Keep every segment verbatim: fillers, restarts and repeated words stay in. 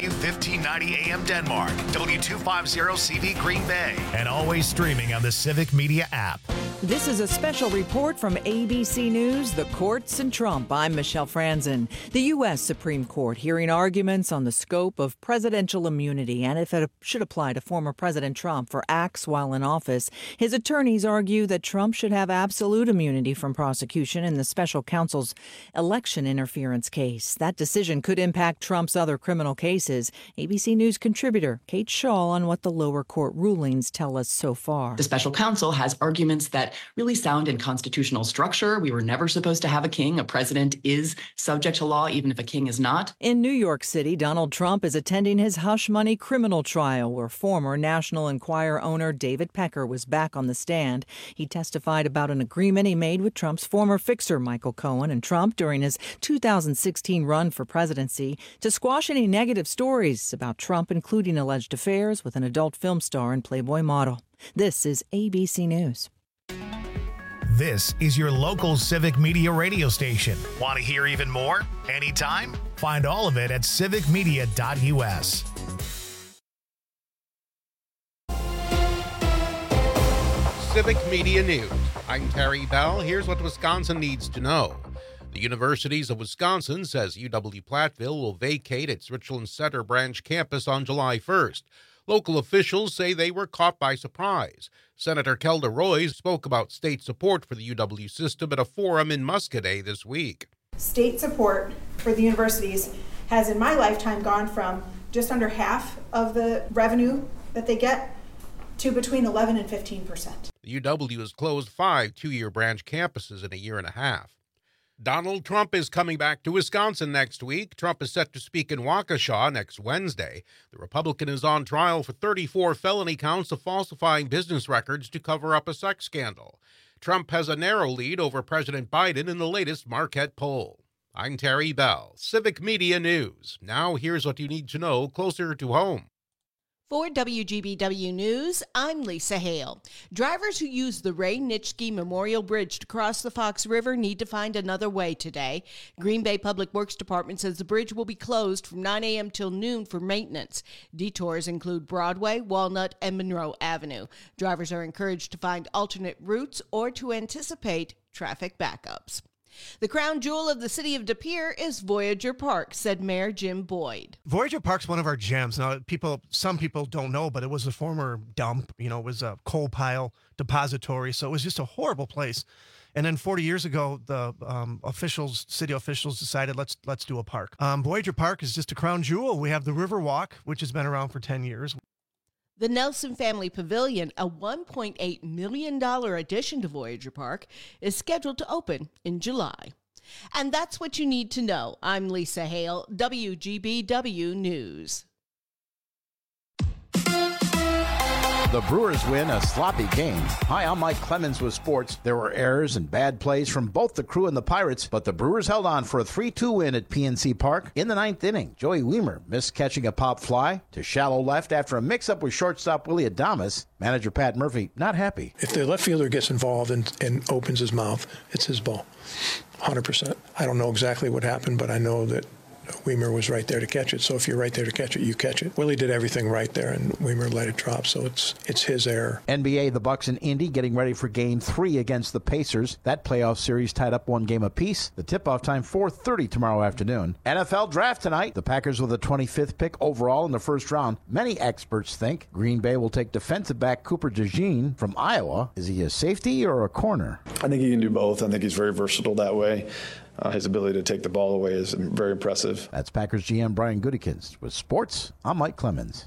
W fifteen ninety A M Denmark, W two fifty C V Green Bay, and always streaming on the Civic Media app. This is a special report from A B C News, the courts and Trump. I'm Michelle Franzen. The U S Supreme Court hearing arguments on the scope of presidential immunity and if it should apply to former President Trump for acts while in office. His attorneys argue that Trump should have absolute immunity from prosecution in the special counsel's election interference case. That decision could impact Trump's other criminal cases. A B C News contributor Kate Shaw on what the lower court rulings tell us so far. The special counsel has arguments that really sound in constitutional structure. We were never supposed to have a king. A president is subject to law, even if a king is not. In New York City, Donald Trump is attending his hush money criminal trial, where former National Enquirer owner David Pecker was back on the stand. He testified about an agreement he made with Trump's former fixer, Michael Cohen, and Trump during his two thousand sixteen run for presidency to squash any negative stories about Trump, including alleged affairs with an adult film star and Playboy model. This is A B C News. This is your local Civic Media radio station. Want to hear even more? Anytime? Find all of it at civic media dot U S. Civic Media News. I'm Terry Bell. Here's what Wisconsin needs to know. The Universities of Wisconsin says U W-Platteville will vacate its Richland Center branch campus on July first. Local officials say they were caught by surprise. Senator Kelda Roys spoke about state support for the U W system at a forum in Muscadet this week. State support for the universities has, in my lifetime, gone from just under half of the revenue that they get to between eleven and fifteen percent. The U W has closed five two-year branch campuses in a year and a half. Donald Trump is coming back to Wisconsin next week. Trump is set to speak in Waukesha next Wednesday. The Republican is on trial for thirty-four felony counts of falsifying business records to cover up a sex scandal. Trump has a narrow lead over President Biden in the latest Marquette poll. I'm Terry Bell, Civic Media News. Now here's what you need to know closer to home. For W G B W News, I'm Lisa Hale. Drivers who use the Ray Nitschke Memorial Bridge to cross the Fox River need to find another way today. Green Bay Public Works Department says the bridge will be closed from nine a.m. till noon for maintenance. Detours include Broadway, Walnut, and Monroe Avenue. Drivers are encouraged to find alternate routes or to anticipate traffic backups. The crown jewel of the city of De Pere is Voyager Park, said Mayor Jim Boyd. Voyager Park's one of our gems. Now, people, some people don't know, but it was a former dump. You know, it was a coal pile depository, so it was just a horrible place. And then forty years ago, the um, officials, city officials decided, let's let's do a park. Um, Voyager Park is just a crown jewel. We have the River Walk, which has been around for ten years. The Nelson Family Pavilion, a one point eight million dollars addition to Voyager Park, is scheduled to open in July. And that's what you need to know. I'm Lisa Hale, W G B W News. The Brewers win a sloppy game. Hi, I'm Mike Clemens with sports. There were errors and bad plays from both the Crew and the Pirates, but the Brewers held on for a three two win at P N C Park. In the ninth inning, Joey Weimer missed catching a pop fly to shallow left after a mix-up with shortstop Willie Adames. Manager Pat Murphy not happy. If the left fielder gets involved and, and opens his mouth, it's his ball, one hundred percent. I don't know exactly what happened, but I know that Weimer was right there to catch it. So if you're right there to catch it, you catch it. Willie did everything right there, and Weimer let it drop. So it's it's his error. N B A, the Bucks and Indy getting ready for Game Three against the Pacers. That playoff series tied up one game apiece. The tip-off time four thirty tomorrow afternoon. N F L draft tonight. The Packers with the twenty-fifth pick overall in the first round. Many experts think Green Bay will take defensive back Cooper DeJean from Iowa. Is he a safety or a corner? I think he can do both. I think he's very versatile that way. Uh, his ability to take the ball away is very impressive. That's Packers G M Brian Gutekunst. With sports, I'm Mike Clemens.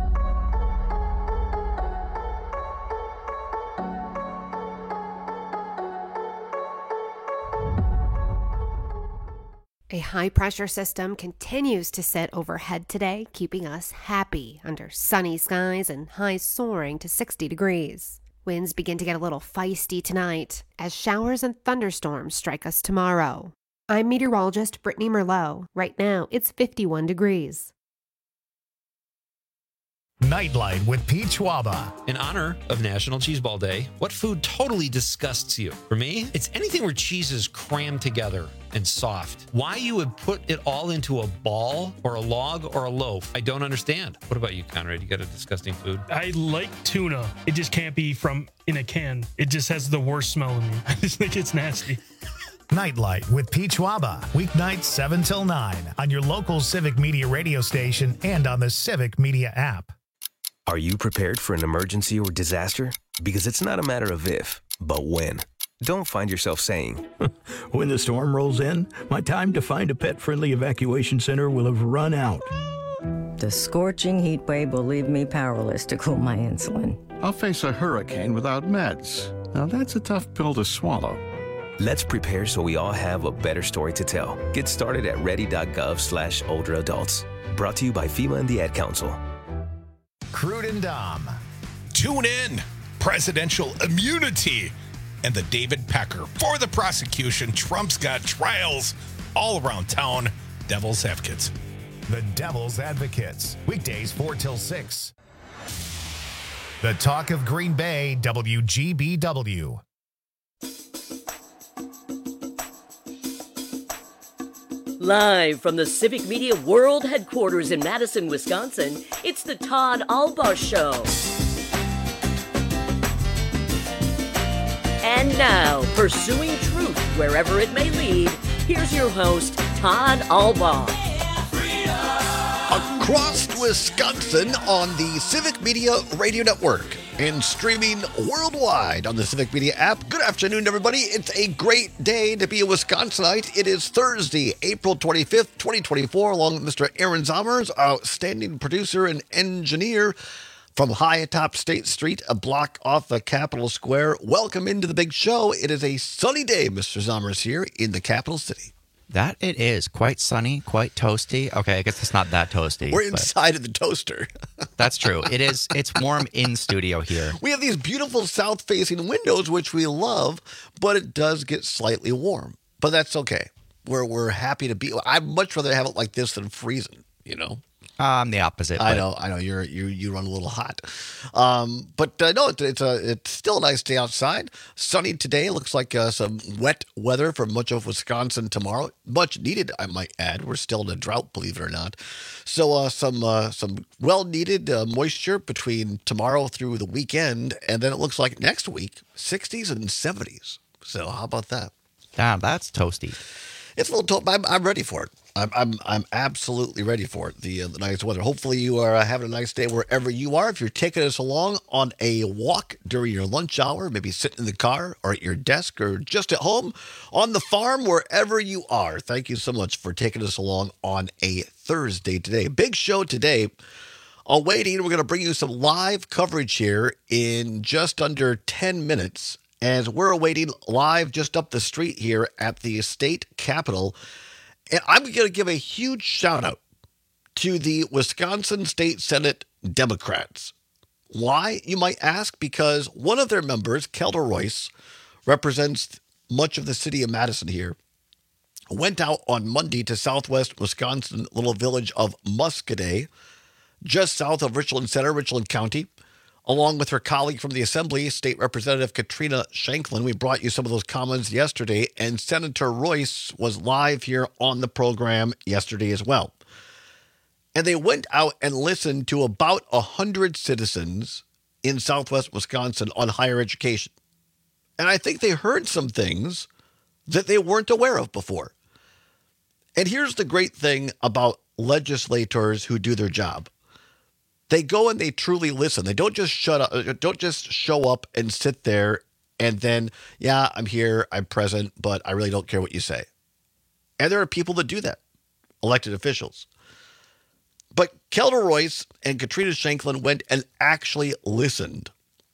A high-pressure system continues to sit overhead today, keeping us happy under sunny skies and highs soaring to sixty degrees. Winds begin to get a little feisty tonight as showers and thunderstorms strike us tomorrow. I'm meteorologist Brittany Merlot. Right now, it's fifty-one degrees. Nightlight with Pete Schwaba. In honor of National Cheese Ball Day, what food totally disgusts you? For me, it's anything where cheese is crammed together and soft. Why you would put it all into a ball or a log or a loaf, I don't understand. What about you, Conrad? You got a disgusting food? I like tuna. It just can't be from in a can. It just has the worst smell in me. I just think it's nasty. Nightlight with Pete Schwaba. Weeknights seven till nine on your local Civic Media radio station and on the Civic Media app. Are you prepared for an emergency or disaster? Because it's not a matter of if, but when. Don't find yourself saying, when the storm rolls in, my time to find a pet-friendly evacuation center will have run out. The scorching heat wave will leave me powerless to cool my insulin. I'll face a hurricane without meds. Now that's a tough pill to swallow. Let's prepare so we all have a better story to tell. Get started at ready.gov slash older adults. Brought to you by FEMA and the Ad Council. Crude and Dom. Tune in. Presidential immunity. And the David Pecker. For the prosecution, Trump's got trials all around town. Devil's Advocates. The Devil's Advocates. Weekdays four till six. The Talk of Green Bay, W G B W. Live from the Civic Media World Headquarters in Madison, Wisconsin, it's the Todd Albaugh Show. And now, pursuing truth wherever it may lead, here's your host, Todd Albaugh. Across Wisconsin on the Civic Media Radio Network and streaming worldwide on the Civic Media app. Good afternoon, everybody. It's a great day to be a Wisconsinite. It is Thursday, April twenty-fifth, twenty twenty-four, along with Mister Aaron Zommers, outstanding producer and engineer from high atop State Street, a block off the Capitol Square. Welcome into the big show. It is a sunny day, Mister Zommers, here in the capital city. That it is. Quite sunny, quite toasty. Okay, I guess it's not that toasty. We're inside of the toaster. That's true. It is. It's warm in studio here. We have these beautiful south-facing windows, which we love, but it does get slightly warm. But that's okay. We're, we're happy to be. I'd much rather have it like this than freezing, you know? I'm the opposite. I know, I know. You're you you run a little hot, um, but uh, no, it, it's a it's still a nice day outside. Sunny today. Looks like uh, some wet weather for much of Wisconsin tomorrow. Much needed, I might add. We're still in a drought, believe it or not. So uh, some uh, some well needed uh, moisture between tomorrow through the weekend, and then it looks like next week sixties and seventies. So how about that? Damn, that's toasty. It's a little. To- I'm I'm ready for it. I'm I'm I'm absolutely ready for it. The uh, the nice weather. Hopefully you are uh, having a nice day wherever you are. If you're taking us along on a walk during your lunch hour, maybe sitting in the car or at your desk or just at home, on the farm, wherever you are. Thank you so much for taking us along on a Thursday today. Big show today. Awaiting, we're going to bring you some live coverage here in just under ten minutes. As we're awaiting live just up the street here at the state capitol. And I'm going to give a huge shout out to the Wisconsin State Senate Democrats. Why, you might ask? Because one of their members, Kelda Royce, represents much of the city of Madison here, went out on Monday to southwest Wisconsin little village of Muscadet, just south of Richland Center, Richland County, along with her colleague from the Assembly, State Representative Katrina Shanklin. We brought you some of those comments yesterday, and Senator Royce was live here on the program yesterday as well. And they went out and listened to about one hundred citizens in southwest Wisconsin on higher education. And I think they heard some things that they weren't aware of before. And here's the great thing about legislators who do their job. They go and they truly listen. They don't just shut up, don't just show up and sit there and then, yeah, I'm here, I'm present, but I really don't care what you say. And there are people that do that, elected officials. But Kelda Royce and Katrina Shanklin went and actually listened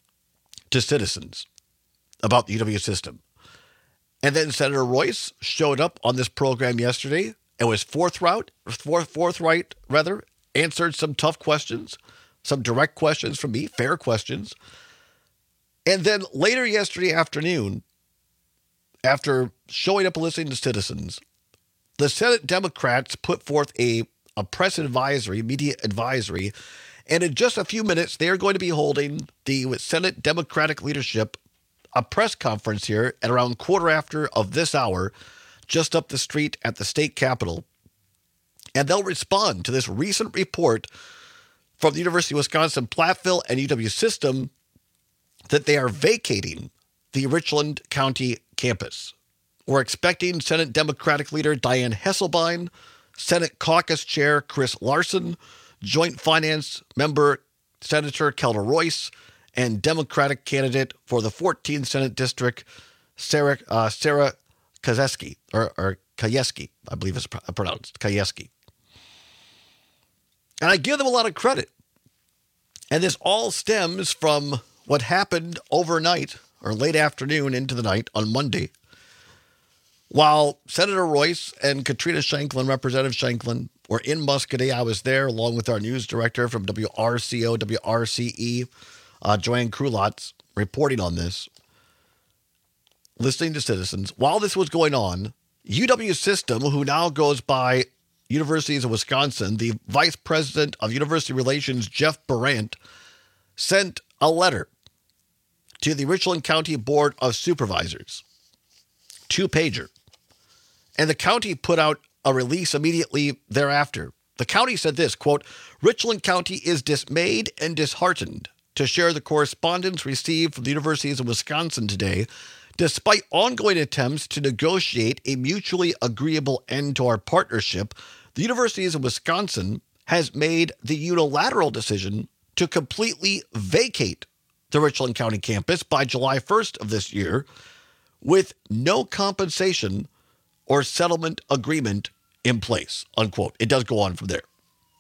to citizens about the U W system. And then Senator Royce showed up on this program yesterday and was forthright, forth, forthright rather, answered some tough questions, some direct questions from me, fair questions. And then later yesterday afternoon, after showing up and listening to citizens, the Senate Democrats put forth a, a press advisory, media advisory, And in just a few minutes, they are going to be holding the Senate Democratic leadership a press conference here at around quarter after of this hour, just up the street at the state capitol. And they'll respond to this recent report from the University of Wisconsin Platteville and U W system that they are vacating the Richland County campus. We're expecting Senate Democratic leader Diane Hesselbein, Senate Caucus Chair Chris Larson, Joint Finance Member Senator Kelda Royce, and Democratic candidate for the fourteenth Senate District, Sarah, uh, Sarah Kajeski, or, or Kajeski, I believe it's pronounced, Kajeski. And I give them a lot of credit. And this all stems from what happened overnight or late afternoon into the night on Monday. While Senator Royce and Katrina Shanklin, Representative Shanklin, were in Muscatine, I was there along with our news director from W R C O, W R C E, uh, Joanne Krulotz, reporting on this, listening to citizens. While this was going on, U W System, who now goes by Universities of Wisconsin, the Vice President of University Relations, Jeff Barant, sent a letter to the Richland County Board of Supervisors, two-pager. And the county put out a release immediately thereafter. The county said this, quote, Richland County is dismayed and disheartened to share the correspondence received from the Universities of Wisconsin today. Despite ongoing attempts to negotiate a mutually agreeable end to our partnership, the Universities of Wisconsin has made the unilateral decision to completely vacate the Richland County campus by July first of this year with no compensation or settlement agreement in place, unquote. It does go on from there.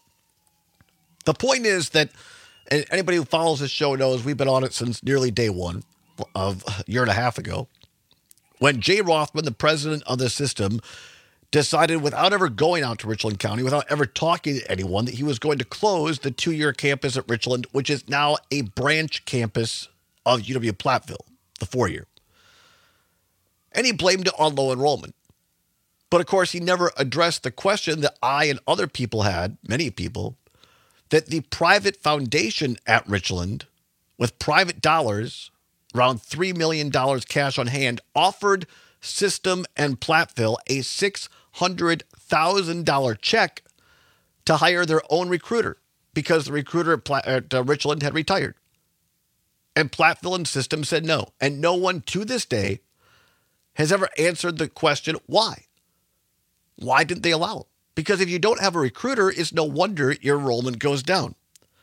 The point is that, and anybody who follows this show knows we've been on it since nearly day one of a year and a half ago, when Jay Rothman, the president of the system, decided without ever going out to Richland County, without ever talking to anyone, that he was going to close the two-year campus at Richland, which is now a branch campus of U W Platteville, the four-year. And he blamed it on low enrollment. But, of course, he never addressed the question that I and other people had, many people, that the private foundation at Richland, with private dollars, around three million dollars cash on hand, offered System and Platteville a six hundred thousand dollars check to hire their own recruiter because the recruiter at, Pla- at uh, Richland had retired. And Platteville and System said no. And no one to this day has ever answered the question, why? Why didn't they allow it? Because if you don't have a recruiter, it's no wonder your enrollment goes down.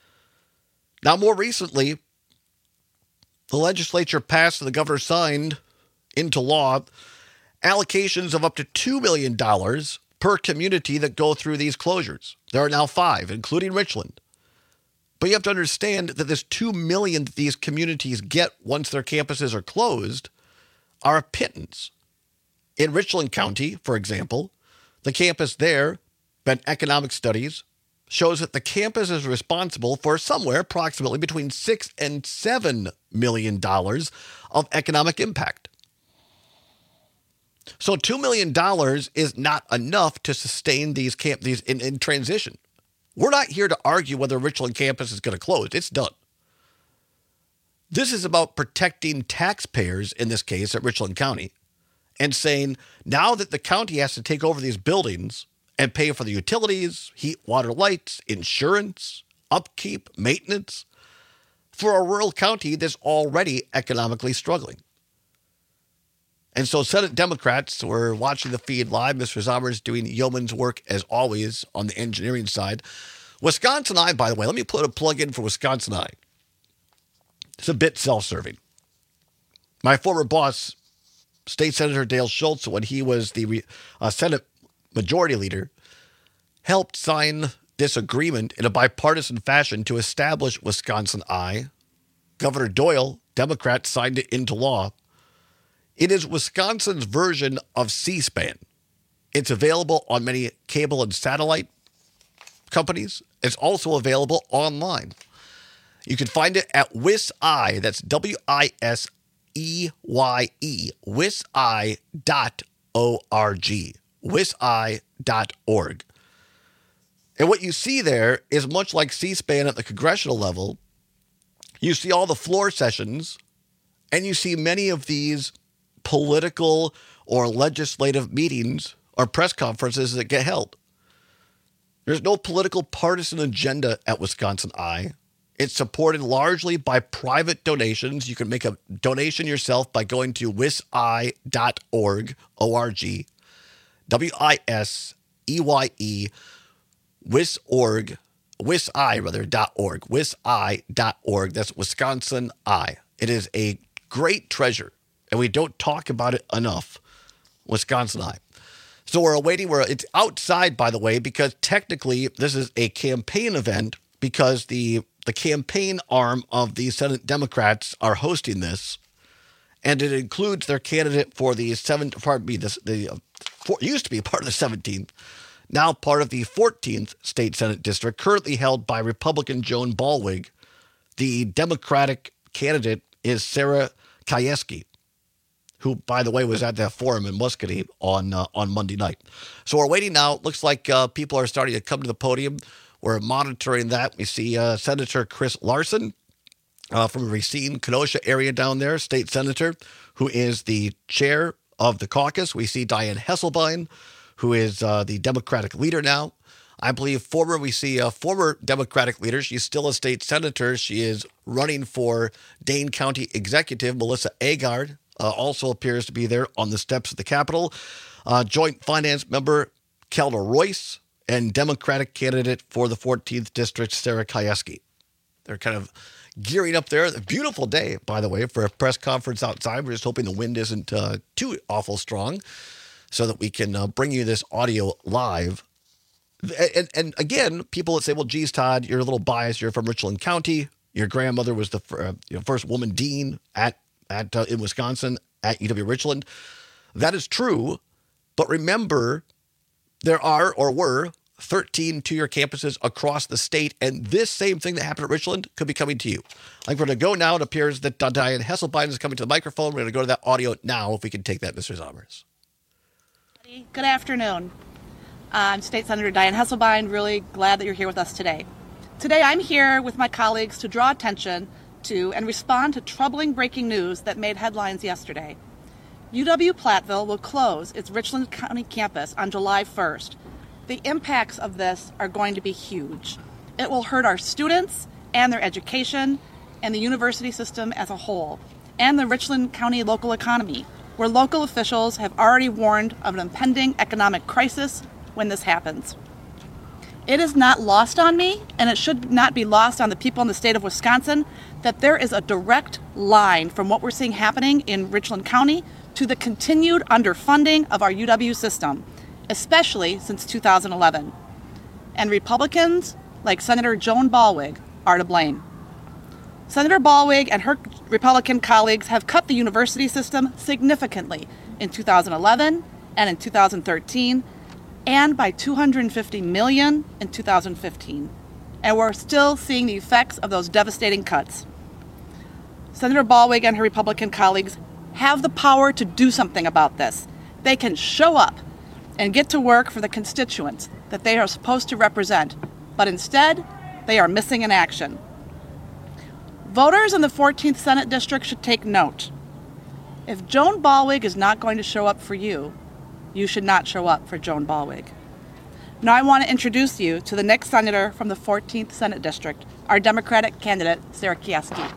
Now, more recently, the legislature passed and the governor signed into law allocations of up to two million dollars per community that go through these closures. There are now five, including Richland. But you have to understand that this two million dollars that these communities get once their campuses are closed are a pittance. In Richland County, for example, the campus there, Ben Economic Studies, shows that the campus is responsible for somewhere approximately between six and seven million dollars of economic impact. So two million dollars is not enough to sustain these camp these in, in transition. We're not here to argue whether Richland campus is going to close. It's done. This is about protecting taxpayers, in this case at Richland County, and saying now that the county has to take over these buildings and pay for the utilities, heat, water, lights, insurance, upkeep, maintenance, for a rural county that's already economically struggling. And so Senate Democrats were watching the feed live. Mister Zomer is doing yeoman's work, as always, on the engineering side. Wisconsin Eye, by the way, let me put a plug in for Wisconsin Eye. It's a bit self-serving. My former boss, State Senator Dale Schultz, when he was the uh, Senate Majority Leader, helped sign this agreement in a bipartisan fashion to establish Wisconsin Eye. Governor Doyle, Democrat, signed it into law. It is Wisconsin's version of C-SPAN. It's available on many cable and satellite companies. It's also available online. You can find it at WisEye, that's W I S E Y E, wiseye dot org, wiseye dot org. And what you see there is much like C-SPAN at the congressional level. You see all the floor sessions, and you see many of these political or legislative meetings or press conferences that get held. There's no political partisan agenda at Wisconsin I. It's supported largely by private donations. You can make a donation yourself by going to wiseye dot org, O R G, W I S E Y E, wisorg, wiseye rather, dot org, wiseye dot org. That's Wisconsin I. It is a great treasure, and we don't talk about it enough. Wisconsin I. So we're awaiting, where it's outside, by the way, because technically this is a campaign event, because the the campaign arm of the Senate Democrats are hosting this, and it includes their candidate for the seventh, pardon me, the, the uh, for, used to be part of the seventeenth, now part of the fourteenth state Senate district, currently held by Republican Joan Ballwig. The Democratic candidate is Sarah Kieski, who, by the way, was at that forum in Muscatine on uh, on Monday night. So we're waiting now. It looks like uh, people are starting to come to the podium. We're monitoring that. We see uh, Senator Chris Larson uh, from the Racine, Kenosha area down there, state senator, who is the chair of the caucus. We see Diane Hesselbein, who is uh, the Democratic leader now. I believe former, we see a former Democratic leader. She's still a state senator. She is running for Dane County Executive. Melissa Agard uh, also appears to be there on the steps of the Capitol. Uh, Joint Finance member Kelda Royce, and Democratic candidate for the fourteenth District, Sarah Kieski. They're kind of gearing up there. A beautiful day, by the way, for a press conference outside. We're just hoping the wind isn't uh, too awful strong so that we can uh, bring you this audio live. And, and again, people that say, well, geez, Todd, you're a little biased. You're from Richland County. Your grandmother was the uh, you know, first woman dean at, at uh, in Wisconsin at U W Richland. That is true. But remember, there are or were thirteen two-year campuses across the state, and this same thing that happened at Richland could be coming to you. Like, we're going to go now. It appears that uh, Diane Hesselbein is coming to the microphone. We're going to go to that audio now, if we can take that, Mister Zommers. Good afternoon. I'm State Senator Diane Hesselbein. Really glad that you're here with us today. Today, I'm here with my colleagues to draw attention to and respond to troubling breaking news that made headlines yesterday. U W-Platteville will close its Richland County campus on July first. The impacts of this are going to be huge. It will hurt our students and their education and the university system as a whole, and the Richland County local economy, where local officials have already warned of an impending economic crisis when this happens. It is not lost on me, and it should not be lost on the people in the state of Wisconsin, that there is a direct line from what we're seeing happening in Richland County to the continued underfunding of our U W system, especially since two thousand eleven. And Republicans, like Senator Joan Ballwig, are to blame. Senator Ballwig and her Republican colleagues have cut the university system significantly in two thousand eleven and in two thousand thirteen, and by two hundred fifty million dollars in two thousand fifteen. And we're still seeing the effects of those devastating cuts. Senator Ballwig and her Republican colleagues have the power to do something about this. They can show up and get to work for the constituents that they are supposed to represent, but instead, they are missing in action. Voters in the fourteenth Senate District should take note. If Joan Ballwig is not going to show up for you, you should not show up for Joan Ballwig. Now I want to introduce you to the next senator from the fourteenth Senate District, our Democratic candidate, Sarah Kieski.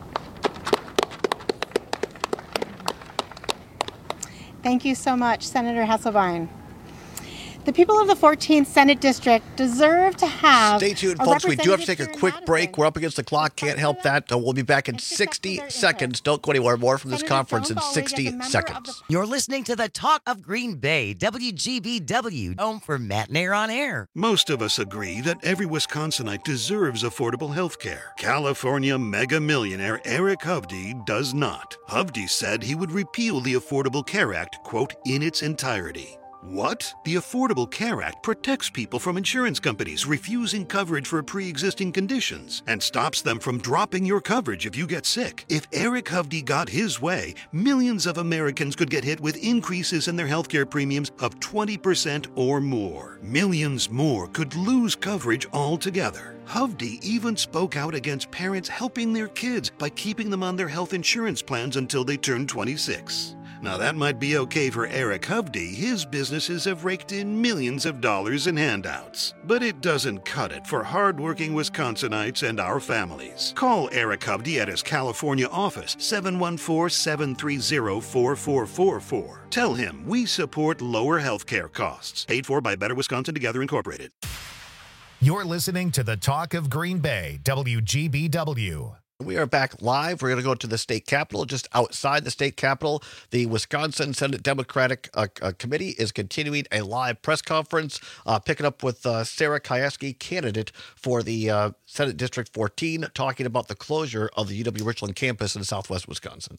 Thank you so much, Senator Hesselbein. The people of the fourteenth Senate District deserve to have Stay tuned, folks. We do have to take a quick break. We're up against the clock. Can't help that. Uh, we'll be back in sixty seconds. Don't go anywhere. More from this conference in sixty seconds. You're listening to the Talk of Green Bay, W G B W, home for Matt Nair on Air. Most of us agree that every Wisconsinite deserves affordable health care. California mega millionaire Eric Hovde does not. Hovde said he would repeal the Affordable Care Act, quote, in its entirety. What? The Affordable Care Act protects people from insurance companies refusing coverage for pre-existing conditions and stops them from dropping your coverage if you get sick. If Eric Hovde got his way, millions of Americans could get hit with increases in their healthcare premiums of twenty percent or more. Millions more could lose coverage altogether. Hovde even spoke out against parents helping their kids by keeping them on their health insurance plans until they turn twenty-six. Now that might be okay for Eric Hovde. His businesses have raked in millions of dollars in handouts. But it doesn't cut it for hardworking Wisconsinites and our families. Call Eric Hovde at his California office, seven one four, seven three zero, four four four four. Tell him we support lower health care costs. Paid for by Better Wisconsin Together Incorporated. You're listening to the Talk of Green Bay, W G B W. We are back live. We're going to go to the state capitol. Just outside the state capitol, the Wisconsin Senate Democratic uh, uh, Committee is continuing a live press conference, uh, picking up with uh, Sarah Kieski, candidate for the uh, Senate District fourteen, talking about the closure of the U W-Richland campus in southwest Wisconsin.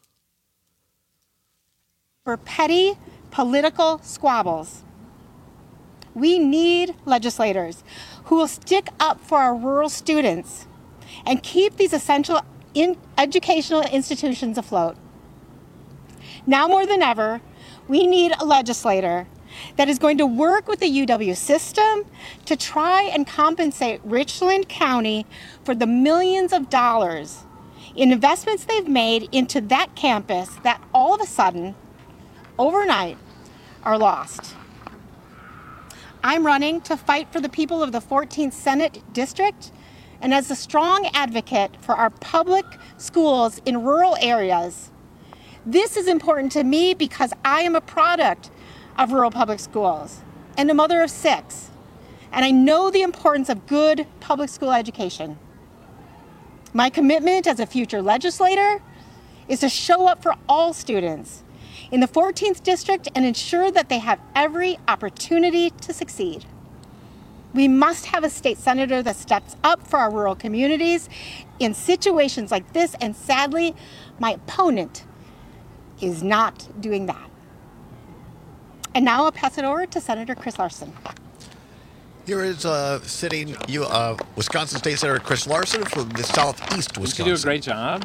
For petty political squabbles, we need legislators who will stick up for our rural students and keep these essential in educational institutions afloat. Now more than ever, we need a legislator that is going to work with the U W system to try and compensate Richland County for the millions of dollars in investments they've made into that campus that all of a sudden, overnight, are lost. I'm running to fight for the people of the fourteenth Senate District and as a strong advocate for our public schools in rural areas. This is important to me because I am a product of rural public schools and a mother of six, and I know the importance of good public school education. My commitment as a future legislator is to show up for all students in the fourteenth District and ensure that they have every opportunity to succeed. We must have a state senator that steps up for our rural communities in situations like this, and sadly, my opponent is not doing that. And now I'll pass it over to Senator Chris Larson. Here is uh, sitting you, uh, Wisconsin State Senator Chris Larson from the southeast Wisconsin. You do a great job.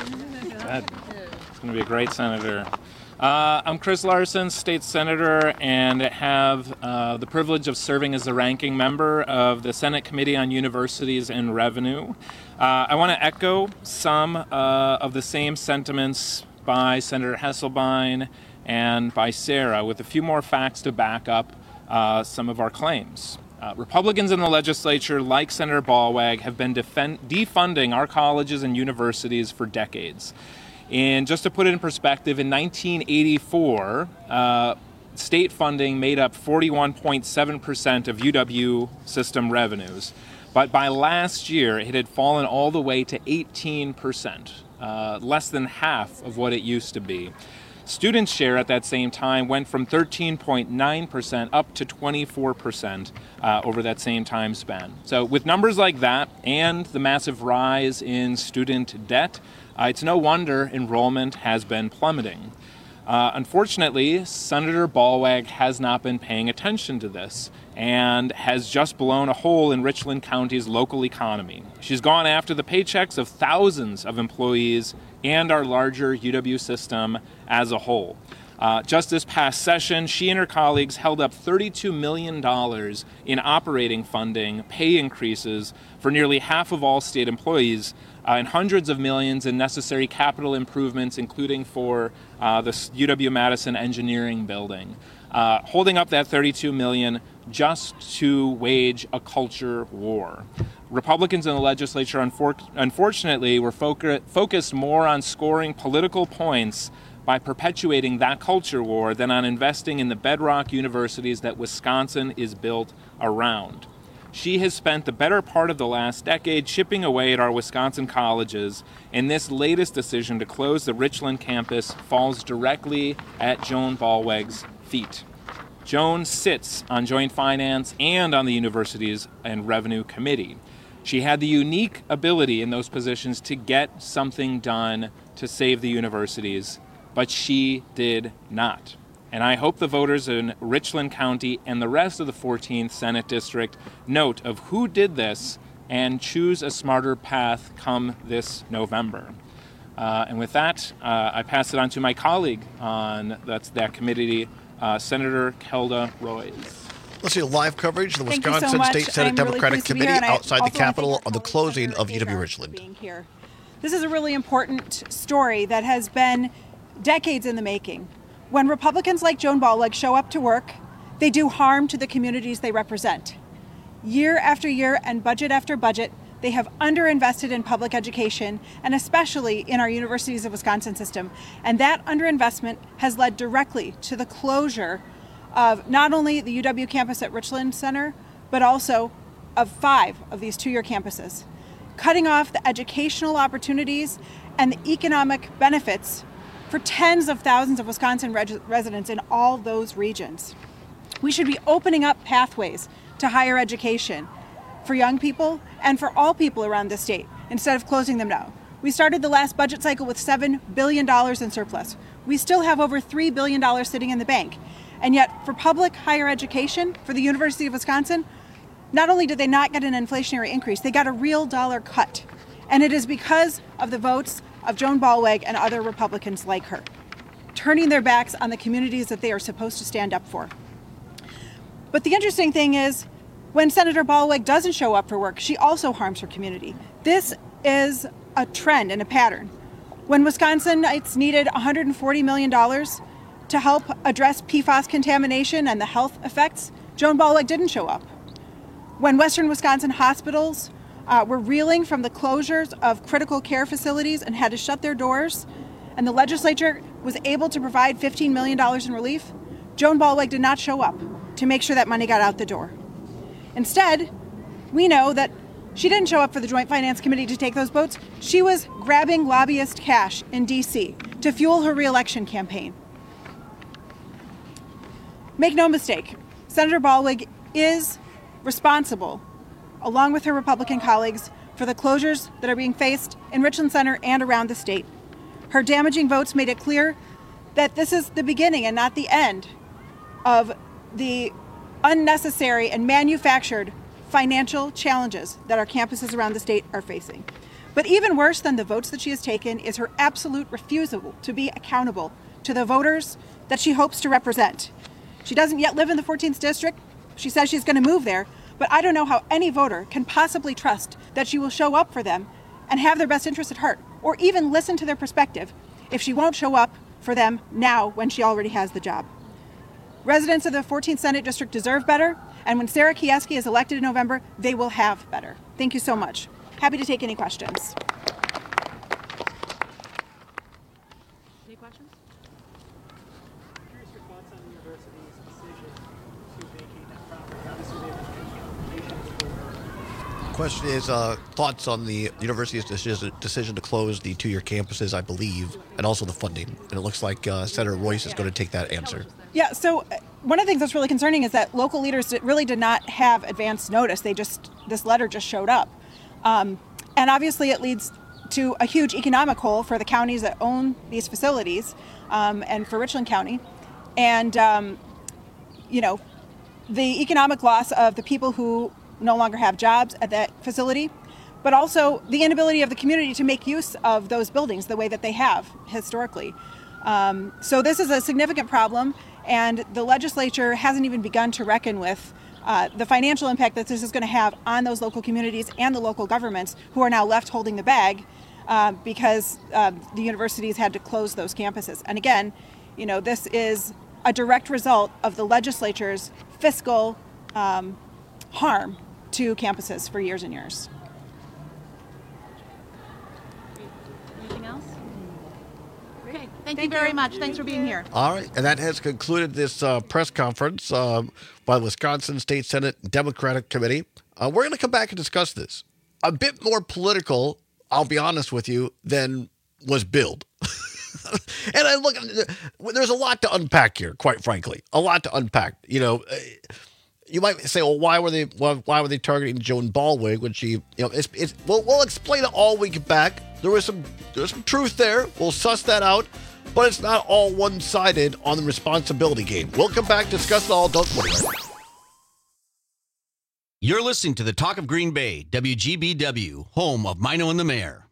Good. It's going to be a great senator. Uh, I'm Chris Larson, state senator, and have uh, the privilege of serving as the ranking member of the Senate Committee on Universities and Revenue. Uh, I want to echo some uh, of the same sentiments by Senator Hesselbein and by Sarah, with a few more facts to back up uh, some of our claims. Uh, Republicans in the legislature, like Senator Ballweg, have been defend- defunding our colleges and universities for decades. And just to put it in perspective, in nineteen eighty-four, uh, state funding made up forty-one point seven percent of U W system revenues. But by last year, it had fallen all the way to eighteen percent, uh, less than half of what it used to be. Student share at that same time went from thirteen point nine percent up to twenty-four percent uh, over that same time span. So with numbers like that and the massive rise in student debt, uh, it's no wonder enrollment has been plummeting. Uh, unfortunately, Senator Ballweg has not been paying attention to this and has just blown a hole in Richland County's local economy. She's gone after the paychecks of thousands of employees and our larger U W system as a whole. Uh, just this past session, she and her colleagues held up thirty-two million dollars in operating funding, pay increases for nearly half of all state employees, uh, and hundreds of millions in necessary capital improvements, including for uh, the U W-Madison Engineering Building. Uh, holding up that thirty-two million dollars just to wage a culture war. Republicans in the legislature, unfor- unfortunately, were foc- focused more on scoring political points by perpetuating that culture war than on investing in the bedrock universities that Wisconsin is built around. She has spent the better part of the last decade chipping away at our Wisconsin colleges, and this latest decision to close the Richland campus falls directly at Joan Ballweg's feet. Joan sits on Joint Finance and on the Universities and Revenue Committee. She had the unique ability in those positions to get something done to save the universities, but she did not. And I hope the voters in Richland County and the rest of the fourteenth Senate District note of who did this and choose a smarter path come this November. Uh, and with that, uh, I pass it on to my colleague on that's that committee, uh, Senator Kelda Roys. Let's see live coverage of the Thank you so Wisconsin much. State Senate I'm really Democratic pleased to be Committee here, and I outside the also wanna thank Capitol our on the colleague, closing Senator of U W Agar, Richland. for being here. This is a really important story that has been decades in the making. When Republicans like Joan Ballweg show up to work, they do harm to the communities they represent. Year after year and budget after budget, they have underinvested in public education, and especially in our Universities of Wisconsin system. And that underinvestment has led directly to the closure of not only the U W campus at Richland Center, but also of five of these two-year campuses, cutting off the educational opportunities and the economic benefits for tens of thousands of Wisconsin reg- residents in all those regions. We should be opening up pathways to higher education for young people and for all people around the state instead of closing them down. We started the last budget cycle with seven billion dollars in surplus. We still have over three billion dollars sitting in the bank. And yet for public higher education, for the University of Wisconsin, not only did they not get an inflationary increase, they got a real dollar cut. And it is because of the votes of Joan Ballweg and other Republicans like her, turning their backs on the communities that they are supposed to stand up for. But the interesting thing is, when Senator Ballweg doesn't show up for work, she also harms her community. This is a trend and a pattern. When Wisconsinites needed one hundred forty million dollars to help address P FAS contamination and the health effects, Joan Ballweg didn't show up. When Western Wisconsin hospitals uh, were reeling from the closures of critical care facilities and had to shut their doors, and the legislature was able to provide fifteen million dollars in relief, Joan Ballweg did not show up to make sure that money got out the door. Instead, we know that she didn't show up for the Joint Finance Committee to take those votes. She was grabbing lobbyist cash in D C to fuel her re-election campaign. Make no mistake, Senator Ballweg is responsible, along with her Republican colleagues, for the closures that are being faced in Richland Center and around the state. Her damaging votes made it clear that this is the beginning and not the end of the unnecessary and manufactured financial challenges that our campuses around the state are facing. But even worse than the votes that she has taken is her absolute refusal to be accountable to the voters that she hopes to represent. She doesn't yet live in the fourteenth district. She says she's going to move there, but I don't know how any voter can possibly trust that she will show up for them and have their best interests at heart, or even listen to their perspective if she won't show up for them now when she already has the job. Residents of the fourteenth Senate District deserve better, and when Sarah Kieski is elected in November, they will have better. Thank you so much. Happy to take any questions. Any questions? Curious your thoughts on the university's decision to vacate that property. Obviously, they have implications for. Question is uh, thoughts on the university's decision, decision to close the two-year campuses, I believe, and also the funding. And it looks like uh, Senator Royce is going to take that answer. Yeah, so uh, one of the things that's really concerning is that local leaders did- really did not have advance notice. They just, this letter just showed up. Um, and obviously it leads to a huge economic hole for the counties that own these facilities, um, and for Richland County. And, um, you know, the economic loss of the people who no longer have jobs at that facility, but also the inability of the community to make use of those buildings the way that they have historically. Um, so this is a significant problem, and the legislature hasn't even begun to reckon with uh, the financial impact that this is going to have on those local communities and the local governments who are now left holding the bag uh, because uh, the universities had to close those campuses. And again, you know, this is a direct result of the legislature's fiscal um, harm to campuses for years and years. Anything else? Okay, thank, you very much. Thanks for being here. All right, and that has concluded this uh, press conference um, by the Wisconsin State Senate Democratic Committee. Uh, we're going to come back and discuss this. A bit more political, I'll be honest with you, than was billed. And I look, there's a lot to unpack here, quite frankly. A lot to unpack. You know, you might say, well, why were they why, why were they targeting Joan Ballweg when she, you know, it's, it's we'll, we'll explain it all we get back. There was some there's some truth there. We'll suss that out. but it's not all one-sided on the responsibility game. We'll come back, discuss it all. Don't worry. You're listening to the Talk of Green Bay, W G B W, home of Mino and the Mayor.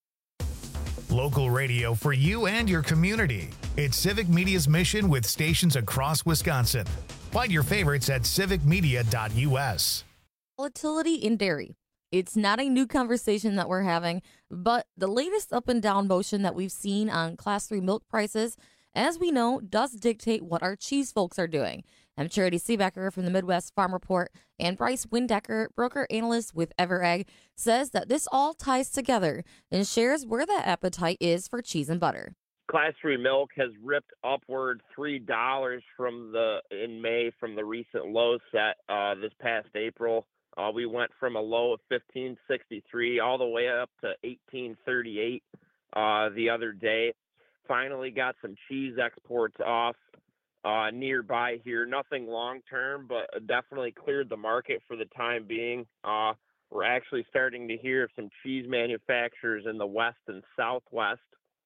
Local radio for you and your community. It's Civic Media's mission with stations across Wisconsin. Find your favorites at civic media dot U S. Volatility in dairy. It's not a new conversation that we're having, but the latest up and down motion that we've seen on Class three milk prices, as we know, does dictate what our cheese folks are doing. I'm Charity Seebecker from the Midwest Farm Report, and Bryce Windecker, broker analyst with EverEgg, says that this all ties together and shares where the appetite is for cheese and butter. Class three milk has ripped upward three dollars from the in May from the recent low set uh, this past April. Uh, we went from a low of fifteen sixty-three all the way up to eighteen thirty-eight uh, the other day. Finally got some cheese exports off uh, nearby here. Nothing long term, but definitely cleared the market for the time being. Uh, we're actually starting to hear of some cheese manufacturers in the west and southwest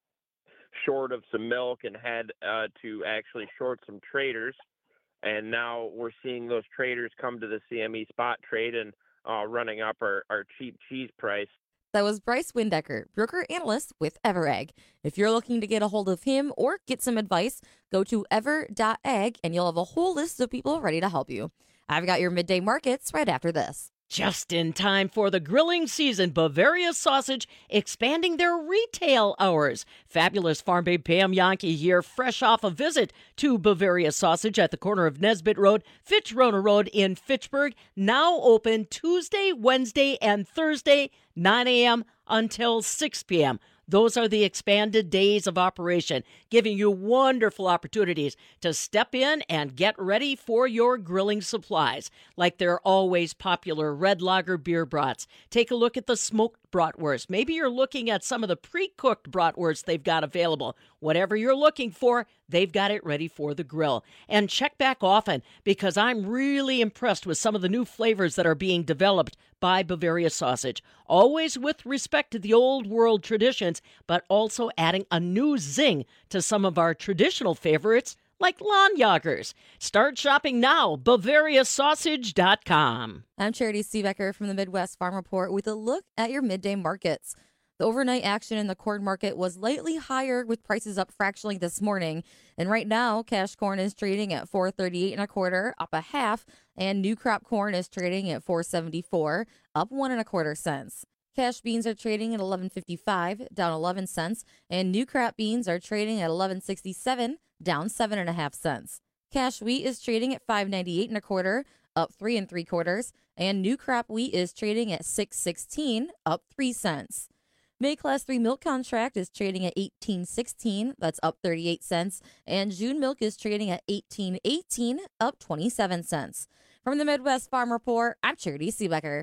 short of some milk and had uh, to actually short some traders. And now we're seeing those traders come to the C M E spot trade and uh, running up our, our cheap cheese price. That was Bryce Windecker, broker analyst with EverEgg. If you're looking to get a hold of him or get some advice, go to ever dot egg and you'll have a whole list of people ready to help you. I've got your midday markets right after this. Just in time for the grilling season, Bavaria Sausage expanding their retail hours. Fabulous farm babe Pam Yankee here, fresh off a visit to Bavaria Sausage at the corner of Nesbitt Road, Fitch-Rona Road in Fitchburg. Now open Tuesday, Wednesday, and Thursday, nine a.m. until six p.m. Those are the expanded days of operation, giving you wonderful opportunities to step in and get ready for your grilling supplies, like their always popular red lager beer brats. Take a look at the smoked bratwurst. Maybe you're looking at some of the pre-cooked bratwurst they've got available. Whatever you're looking for, they've got it ready for the grill. And check back often, because I'm really impressed with some of the new flavors that are being developed by Bavaria Sausage. Always with respect to the old world traditions, but also adding a new zing to some of our traditional favorites, like lawn joggers. Start shopping now, Bavaria Sausage dot com. I'm Charity Seebecker from the Midwest Farm Report with a look at your midday markets. The overnight action in the corn market was lightly higher, with prices up fractionally this morning. And right now, cash corn is trading at four thirty-eight and a quarter, up a half, and new crop corn is trading at four seventy-four, up one and a quarter cents. Cash beans are trading at eleven fifty-five, down eleven cents, and new crop beans are trading at eleven sixty-seven, down seven and a half cents. Cash wheat is trading at five ninety-eight and a quarter, up three and three quarters, and new crop wheat is trading at six sixteen, up three cents. May Class three milk contract is trading at eighteen sixteen, that's up thirty-eight cents, and June milk is trading at eighteen eighteen, up twenty-seven cents. From the Midwest Farm Report, I'm Charity Seebecker.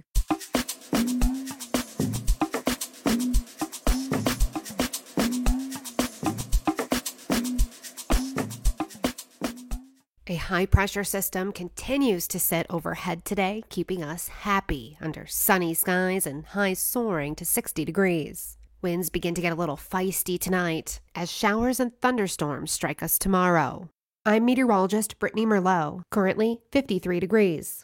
A high-pressure system continues to sit overhead today, keeping us happy under sunny skies and highs soaring to sixty degrees. Winds begin to get a little feisty tonight as showers and thunderstorms strike us tomorrow. I'm meteorologist Brittany Merlot, currently fifty-three degrees.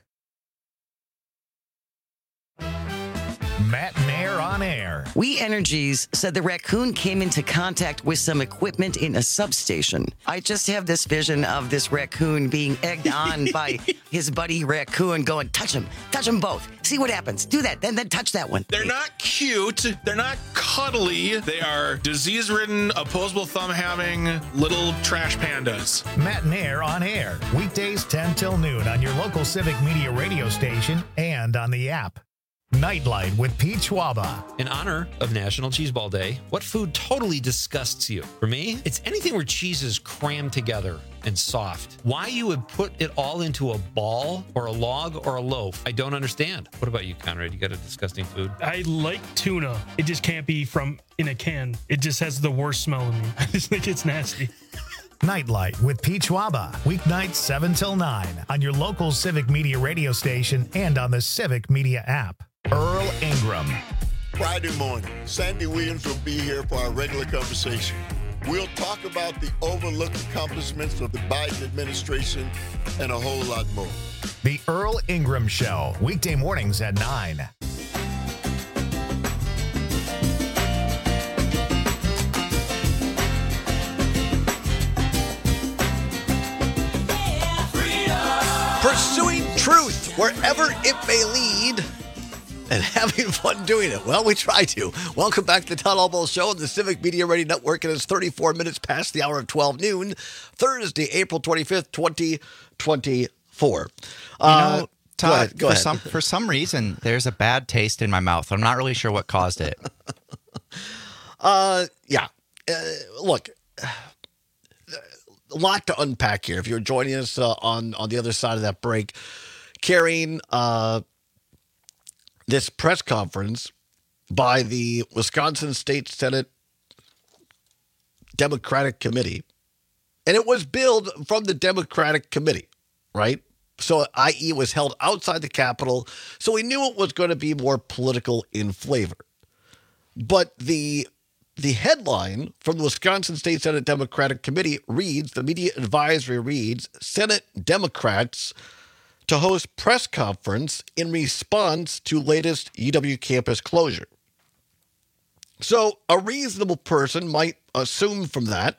Matt Nair on air. We Energies said the raccoon came into contact with some equipment in a substation. I just have this vision of this raccoon being egged on by his buddy raccoon going, touch him, touch them both. See what happens. Do that, then then touch that one. They're not cute. They're not cuddly. They are disease-ridden, opposable thumb-having little trash pandas. Matt Nair on air. Weekdays ten till noon on your local Civic Media radio station and on the app. Nightlight with Pete Schwaba. In honor of National Cheeseball Day, what food totally disgusts you? For me, it's anything where cheese is crammed together and soft. Why you would put it all into a ball or a log or a loaf, I don't understand. What about you, Conrad? You got a disgusting food? I like tuna. It just can't be from in a can. It just has the worst smell in me. I just think it's nasty. Nightlight with Pete Schwaba. Weeknights seven till nine on your local Civic Media radio station and on the Civic Media app. Earl Ingram. Friday morning, Sandy Williams will be here for our regular conversation. We'll talk about the overlooked accomplishments of the Biden administration and a whole lot more. The Earl Ingram Show, weekday mornings at nine. Pursuing truth wherever it may lead and having fun doing it. Well, we try to. Welcome back to the Todd Albo Show on the Civic Media Radio Network. It is thirty-four minutes past the hour of twelve noon, Thursday, April twenty-fifth, twenty twenty-four. You Uh, know, Todd, go ahead, go for ahead. some for some reason, there's a bad taste in my mouth. I'm not really sure what caused it. Uh, yeah. Uh, look, a lot to unpack here. If you're joining us uh, on on the other side of that break, carrying uh, this press conference by the Wisconsin State Senate Democratic Committee, and it was billed from the Democratic Committee, right? So, that is, it was held outside the Capitol, so we knew it was going to be more political in flavor. But the the headline from the Wisconsin State Senate Democratic Committee reads, the media advisory reads, Senate Democrats to host press conference in response to latest U W campus closure. So a reasonable person might assume from that,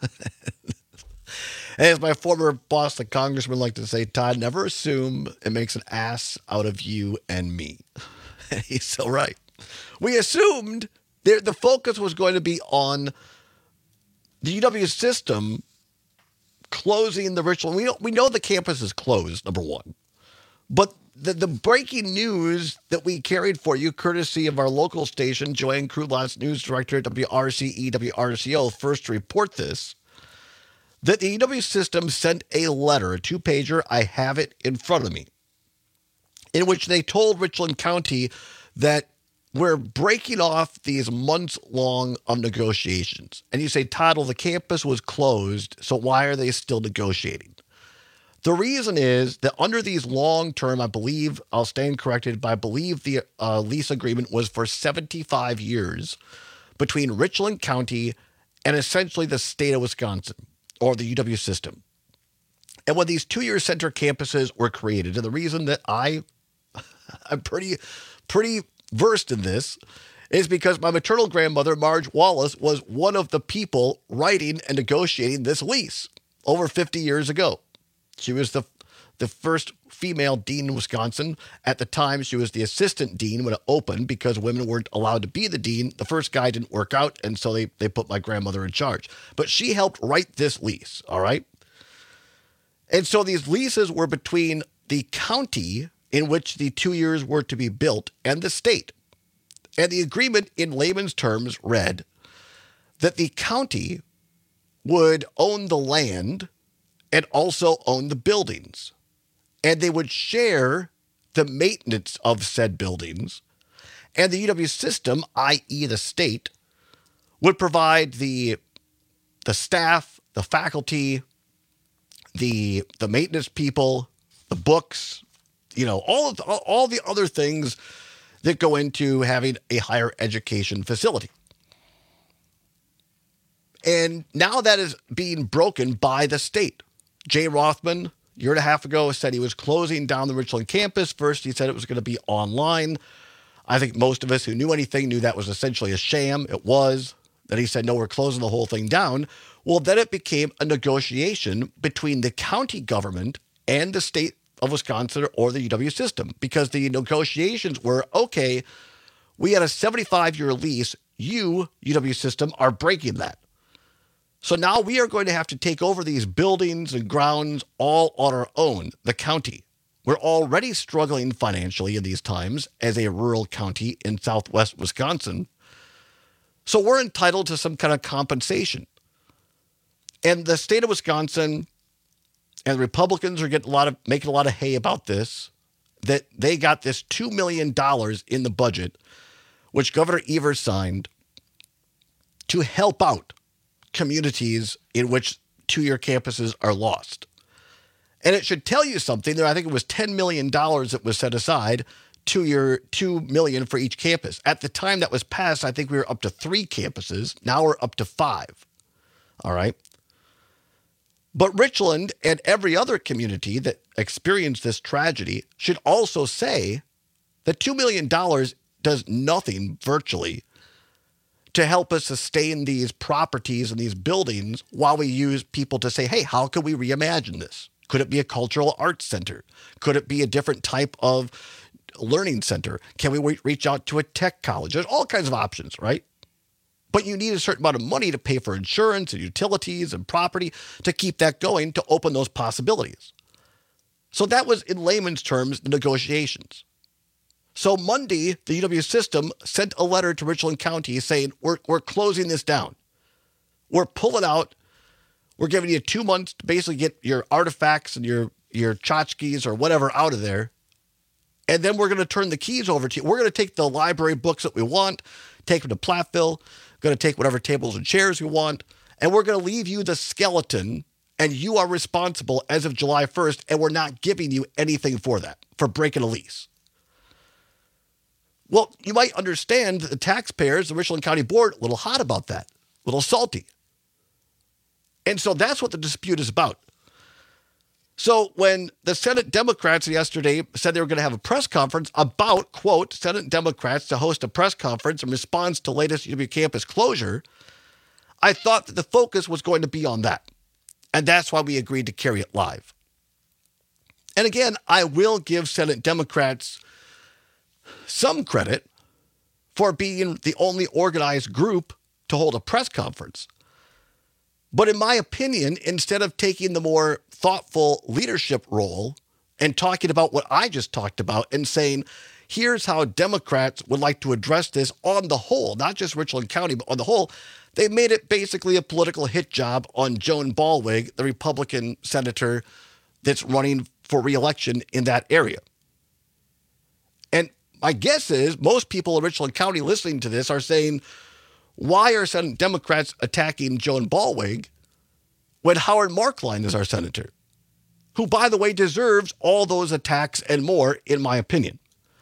as my former boss, the congressman, liked to say, Todd, never assume it makes an ass out of you and me. He's so right. We assumed there, the focus was going to be on the U W system closing the Richland. We know, we know the campus is closed, number one. But the, the breaking news that we carried for you, courtesy of our local station, Joanne Krulotz, news director at W R C E, W R C O, first to report this, that the U W system sent a letter, a two-pager, I have it in front of me, in which they told Richland County that we're breaking off these months long of negotiations. And you say, Todd, well, the campus was closed, so why are they still negotiating? The reason is that under these long-term, I believe, I'll stand corrected, but I believe the uh, lease agreement was for seventy-five years between Richland County and essentially the state of Wisconsin, or the U W system. And when these two-year center campuses were created, and the reason that I, I'm pretty, pretty versed in this is because my maternal grandmother, Marge Wallace, was one of the people writing and negotiating this lease over fifty years ago. She was the the first female dean in Wisconsin. At the time, she was the assistant dean when it opened because women weren't allowed to be the dean. The first guy didn't work out, and so they, they put my grandmother in charge. But she helped write this lease, all right? And so these leases were between the county in which the two years were to be built and the state. And the agreement in layman's terms read that the county would own the land and also own the buildings. And they would share the maintenance of said buildings. And the U W system, that is the state, would provide the, the staff, the faculty, the, the maintenance people, the books, you know, all of the, all the other things that go into having a higher education facility. And now that is being broken by the state. Jay Rothman, a year and a half ago, said he was closing down the Richland campus. First, he said it was going to be online. I think most of us who knew anything knew that was essentially a sham. It was. Then he said, no, we're closing the whole thing down. Well, then it became a negotiation between the county government and the state of Wisconsin or the U W system, because the negotiations were, okay, we had a seventy-five-year lease. You, U W system, are breaking that. So now we are going to have to take over these buildings and grounds all on our own, the county. We're already struggling financially in these times as a rural county in southwest Wisconsin. So we're entitled to some kind of compensation. And the state of Wisconsin and the Republicans are getting a lot of making a lot of hay about this, that they got this two million dollars in the budget, which Governor Evers signed, to help out communities in which two-year campuses are lost. And it should tell you something there. I think it was ten million dollars that was set aside, two year, two million dollars for each campus. At the time that was passed, I think we were up to three campuses. Now we're up to five. All right. But Richland and every other community that experienced this tragedy should also say that two million dollars does nothing virtually to help us sustain these properties and these buildings while we use people to say, hey, how can we reimagine this? Could it be a cultural arts center? Could it be a different type of learning center? Can we re- reach out to a tech college? There's all kinds of options, right? But you need a certain amount of money to pay for insurance and utilities and property to keep that going, to open those possibilities. So that was, in layman's terms, the negotiations. So Monday, the U W system sent a letter to Richland County saying, we're, we're closing this down. We're pulling out. We're giving you two months to basically get your artifacts and your, your tchotchkes or whatever out of there. And then we're going to turn the keys over to you. We're going to take the library books that we want, take them to Platteville, going to take whatever tables and chairs we want, and we're going to leave you the skeleton, and you are responsible as of July first, and we're not giving you anything for that, for breaking a lease. Well, you might understand that the taxpayers, the Richland County Board, a little hot about that, a little salty. And so that's what the dispute is about. So when the Senate Democrats yesterday said they were going to have a press conference about, quote, Senate Democrats to host a press conference in response to latest U W campus closure, I thought that the focus was going to be on that. And that's why we agreed to carry it live. And again, I will give Senate Democrats some credit for being the only organized group to hold a press conference. But in my opinion, instead of taking the more thoughtful leadership role and talking about what I just talked about and saying, here's how Democrats would like to address this on the whole, not just Richland County, but on the whole, they made it basically a political hit job on Joan Ballweg, the Republican senator that's running for re-election in that area. And my guess is most people in Richland County listening to this are saying, why are Senate Democrats attacking Joan Ballweg when Howard Marklein is our senator, who, by the way, deserves all those attacks and more, in my opinion?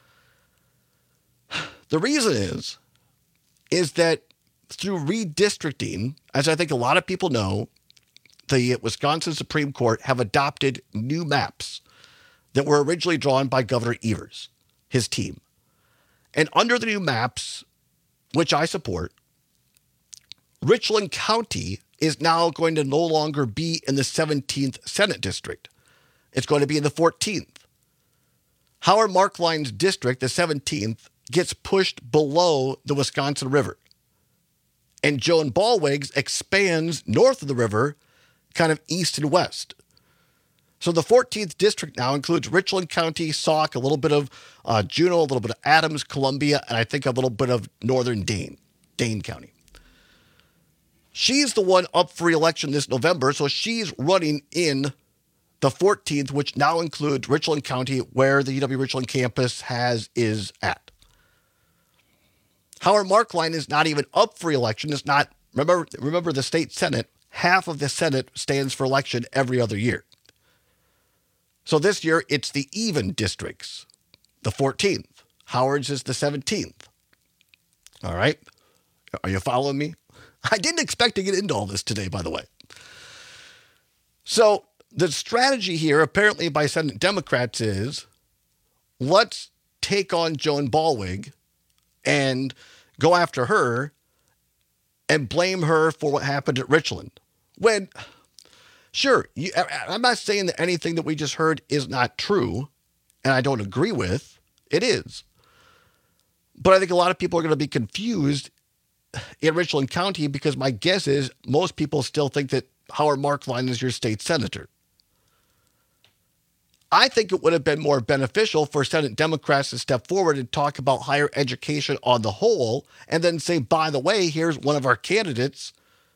The reason is, is that through redistricting, as I think a lot of people know, the Wisconsin Supreme Court have adopted new maps that were originally drawn by Governor Evers, his team. And under the new maps, which I support, Richland County is now going to no longer be in the seventeenth Senate District. It's going to be in the fourteenth. Howard Marklein's district, the seventeenth, gets pushed below the Wisconsin River. And Joan Ballweg's expands north of the river, kind of east and west. So the fourteenth district now includes Richland County, Sauk, a little bit of uh, Juneau, a little bit of Adams, Columbia, and I think a little bit of northern Dane, Dane County. She's the one up for re-election this November, so she's running in the fourteenth, which now includes Richland County, where the U W Richland campus has is at. Howard Marklein is not even up for re-election. It's not, remember, remember the state Senate, half of the Senate stands for election every other year. So this year, it's the even districts, the fourteenth. Howard's is the seventeenth. All right? Are you following me? I didn't expect to get into all this today, by the way. So the strategy here, apparently by Senate Democrats, is let's take on Joan Ballweg and go after her and blame her for what happened at Richland. When, sure, you, I'm not saying that anything that we just heard is not true, and I don't agree with. It is. But I think a lot of people are going to be confused in Richland County because my guess is most people still think that Howard Marklein is your state senator. I think it would have been more beneficial for Senate Democrats to step forward and talk about higher education on the whole and then say, by the way, here's one of our candidates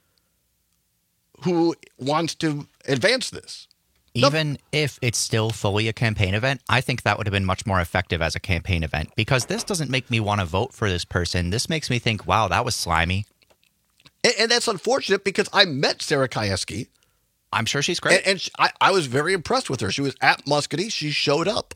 who wants to advance this. Even nope. if it's still fully a campaign event, I think that would have been much more effective as a campaign event because this doesn't make me want to vote for this person. This makes me think, wow, that was slimy. And, and that's unfortunate because I met Sarah Kieski. I'm sure she's great. And, and she, I, I was very impressed with her. She was at Muscatine. She showed up.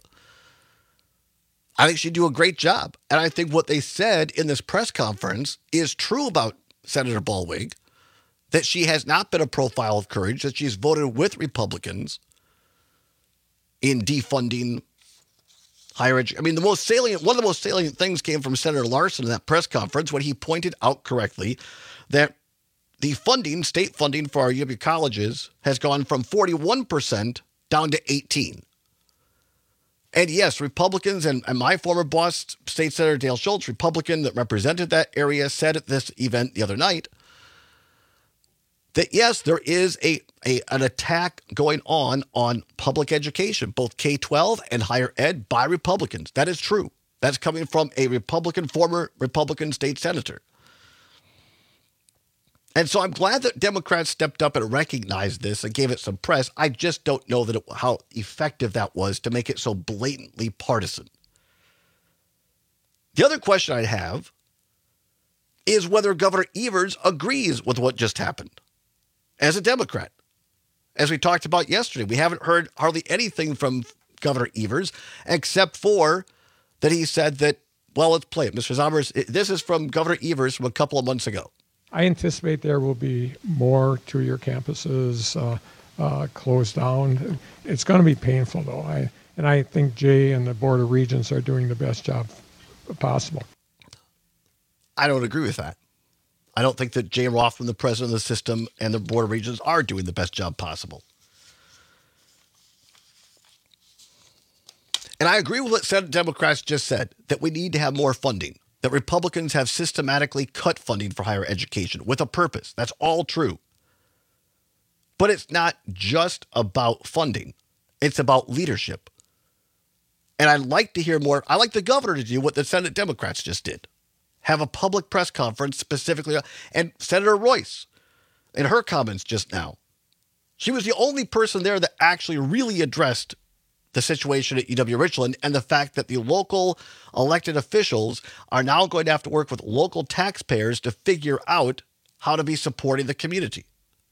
I think she'd do a great job. And I think what they said in this press conference is true about Senator Ballweg, that she has not been a profile of courage, that she's voted with Republicans in defunding higher education. I mean, the most salient, one of the most salient things came from Senator Larson in that press conference when he pointed out correctly that the funding, state funding for our U W colleges has gone from forty-one percent down to eighteen. And yes, Republicans and, and my former boss, State Senator Dale Schultz, Republican that represented that area, said at this event the other night that yes, there is a, a an attack going on on public education, both K twelve and higher ed, by Republicans. That is true. That's coming from a Republican, former Republican state senator. And so I'm glad that Democrats stepped up and recognized this and gave it some press. I just don't know that it, how effective that was to make it so blatantly partisan. The other question I have is whether Governor Evers agrees with what just happened as a Democrat. As we talked about yesterday, we haven't heard hardly anything from Governor Evers except for that he said that, well, let's play it. Mister Zommers, this is from Governor Evers from a couple of months ago. I anticipate there will be more two-year campuses uh, uh, closed down. It's going to be painful, though. I, and I think Jay and the Board of Regents are doing the best job possible. I don't agree with that. I don't think that Jay Rothman, the president of the system, and the Board of Regents are doing the best job possible. And I agree with what Senate Democrats just said, that we need to have more funding, that Republicans have systematically cut funding for higher education with a purpose. That's all true. But it's not just about funding. It's about leadership. And I'd like to hear more. I like the governor to do what the Senate Democrats just did. Have a public press conference specifically. And Senator Royce, in her comments just now, she was the only person there that actually really addressed the situation at U W-Richland and the fact that the local elected officials are now going to have to work with local taxpayers to figure out how to be supporting the community.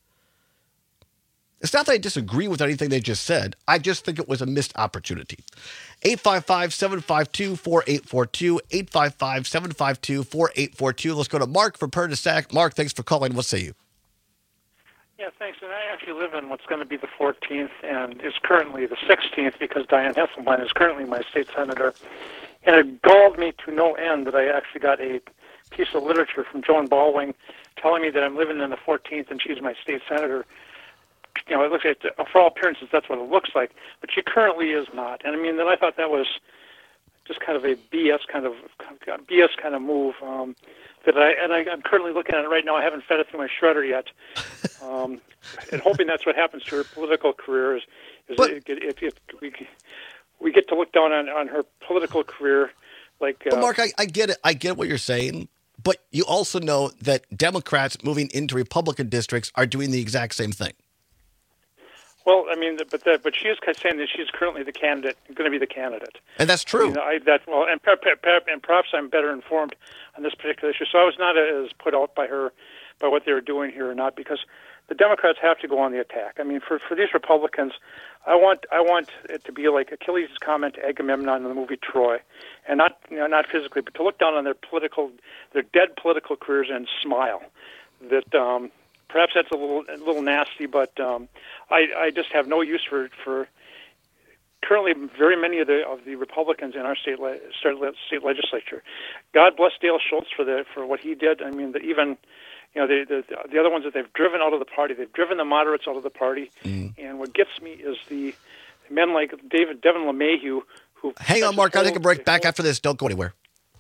It's not that I disagree with anything they just said. I just think it was a missed opportunity. eight five five, seven five two, four eight four two, eight five five, seven five two, four eight four two. Let's go to Mark from Pernisac. Mark, thanks for calling. What say you? Yeah, thanks. And I actually live in what's going to be the fourteenth and is currently the sixteenth because Diane Hesselbein is currently my state senator. And it galled me to no end that I actually got a piece of literature from Joan Baldwin telling me that I'm living in the fourteenth and she's my state senator. You know, it looks like, for all appearances, that's what it looks like. But she currently is not. And I mean, then I thought that was just kind of a B S kind of B S kind of move. Um, that I and I, I'm currently looking at it right now. I haven't fed it through my shredder yet, um, and hoping that's what happens to her political career. Is, is but, it, it, it, it, we we get to look down on, on her political career, like. Uh, but Mark, I, I get it. I get what you're saying, but you also know that Democrats moving into Republican districts are doing the exact same thing. Well, I mean, but the, but she is saying that she's currently the candidate, going to be the candidate, and that's true. I mean, I, that well, and, and perhaps I'm better informed on this particular issue. So I was not as put out by her, by what they were doing here or not, because the Democrats have to go on the attack. I mean, for for these Republicans, I want I want it to be like Achilles' comment to Agamemnon in the movie Troy, and not you know, not physically, but to look down on their political, their dead political careers and smile. That. Um, Perhaps that's a little a little nasty, but um, I, I just have no use for, for currently very many of the of the Republicans in our state le- state legislature. God bless Dale Schultz for the for what he did. I mean, the, even you know the, the the other ones that they've driven out of the party, they've driven the moderates out of the party. Mm. And what gets me is the men like David Devin LeMahieu who. Hang on, Mark. I'll take a break. Back after this. Don't go anywhere.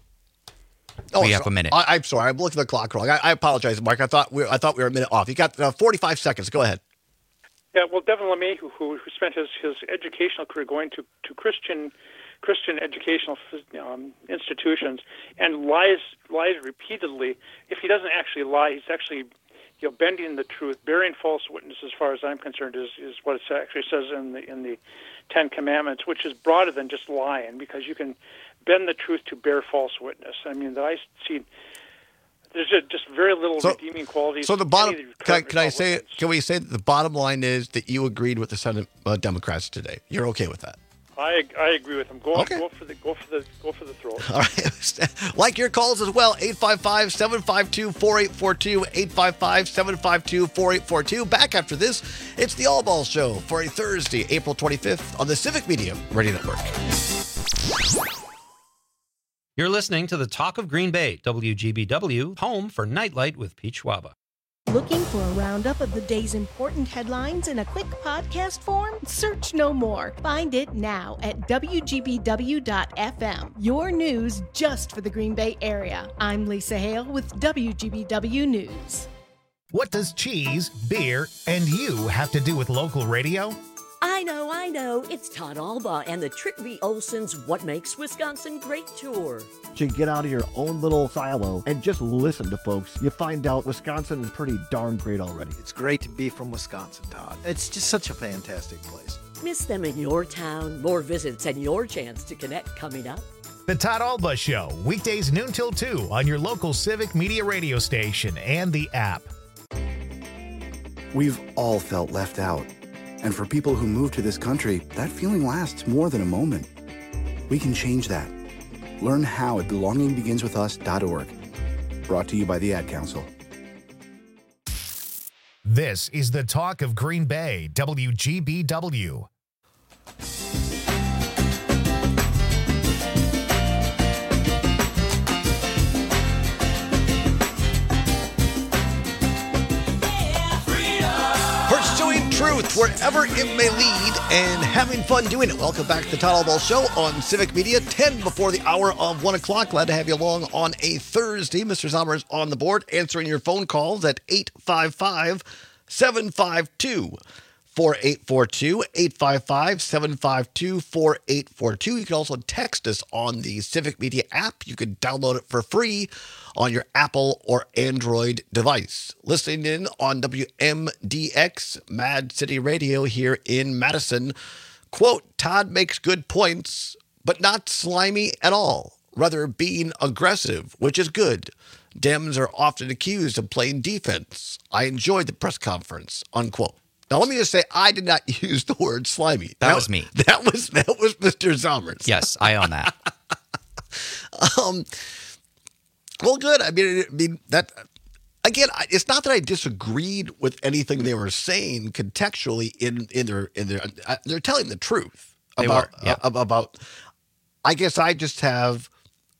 Oh, we have a minute. I, I'm sorry. I'm looking at the clock wrong. I, I apologize, Mark. I thought we were, I thought we were a minute off. You got uh, forty-five seconds. Go ahead. Yeah, well, Devin LeMahieu, who, who who spent his, his educational career going to, to Christian Christian educational um, institutions and lies lies repeatedly. If he doesn't actually lie, he's actually you know bending the truth, bearing false witness. As far as I'm concerned, is is what it actually says in the in the Ten Commandments, which is broader than just lying, because you can bend the truth to bear false witness. I mean, that I see. There's just very little so, redeeming qualities. So the bottom, can I, can I say it? Can we say that the bottom line is that you agreed with the Senate uh, Democrats today? You're okay with that? I I agree with him. Go Okay. go for the go for the go for the throw. All right. Like your calls as well. eight five five, seven five two, four eight four two. eight five five, seven five two, four eight four two. Back after this, it's the All Ball Show for a Thursday, April twenty-fifth on the Civic Media Radio Network. You're listening to the Talk of Green Bay, W G B W, home for Nightlight with Pete Schwaba. Looking for a roundup of the day's important headlines in a quick podcast form? Search no more. Find it now at W G B W dot F M. Your news just for the Green Bay area. I'm Lisa Hale with W G B W News. What does cheese, beer, and you have to do with local radio? I know, I know. It's Todd Alba and the Trick V. Olson's What Makes Wisconsin Great tour. To get out of your own little silo and just listen to folks, you find out Wisconsin is pretty darn great already. It's great to be from Wisconsin, Todd. It's just such a fantastic place. Miss them in your town. More visits and your chance to connect coming up. The Todd Alba Show, weekdays noon till two on your local Civic Media radio station and the app. We've all felt left out. And for people who move to this country, that feeling lasts more than a moment. We can change that. Learn how at belonging begins with us dot org. Brought to you by the Ad Council. This is the Talk of Green Bay, W G B W. Pursuing truth wherever it may lead and having fun doing it. Welcome back to the Todd Ball Show on Civic Media, ten before the hour of one o'clock. Glad to have you along on a Thursday. Mister Sommer is on the board answering your phone calls at eight five five, seven five two, four eight four two, eight five five, seven five two, four eight four two. You can also text us on the Civic Media app. You can download it for free on your Apple or Android device. Listening in on W M D X, Mad City Radio here in Madison. Quote, Todd makes good points, but not slimy at all. Rather being aggressive, which is good. Dems are often accused of playing defense. I enjoyed the press conference, unquote. Now, let me just say, I did not use the word slimy. That, that was me. That was that was Mister Zommers. Yes, I own that. um, well, good. I mean, I mean that again. It's not that I disagreed with anything they were saying contextually in in their in their. Uh, they're telling the truth They about were, yeah. uh, about. I guess I just have.